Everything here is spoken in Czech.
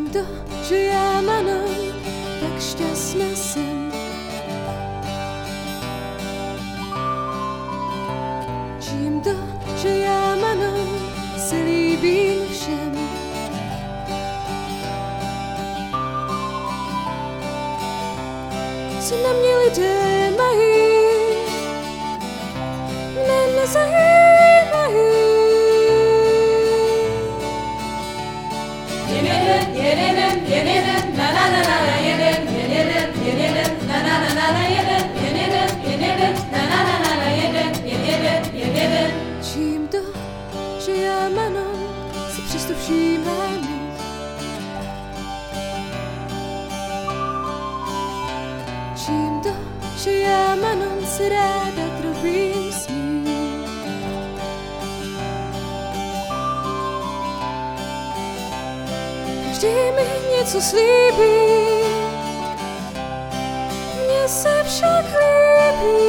Čím to, že já mám, tak šťastná jsem. Čím to, že já mám, se líbím všem. Co na mě lidé mají, mne nezajímají. Čím to, že já mám, si přesto všímám jich. Čím to, že já mám, si ráda trubím s ním. Vždy mi něco slíbí, mně se však líbí.